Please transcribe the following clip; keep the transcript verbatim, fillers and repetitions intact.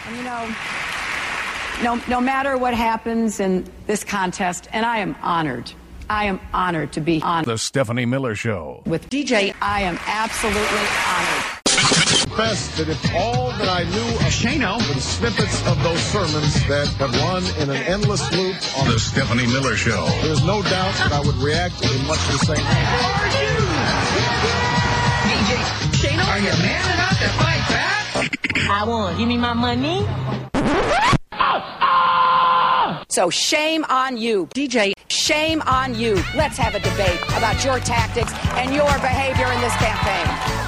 And you know, no, no matter what happens in this contest, and I am honored, I am honored to be on The Stephanie Miller Show with D J. I am absolutely honored. Confess that if all that I knew of Shano were the snippets of those sermons that have run in an endless loop on The Stephanie Miller Show, there's no doubt that I would react in much the same way. Are you? D J Shano, are you man enough to fight back? I won. Give me my money. So shame on you, D J. Shame on you. Let's have a debate about your tactics and your behavior in this campaign.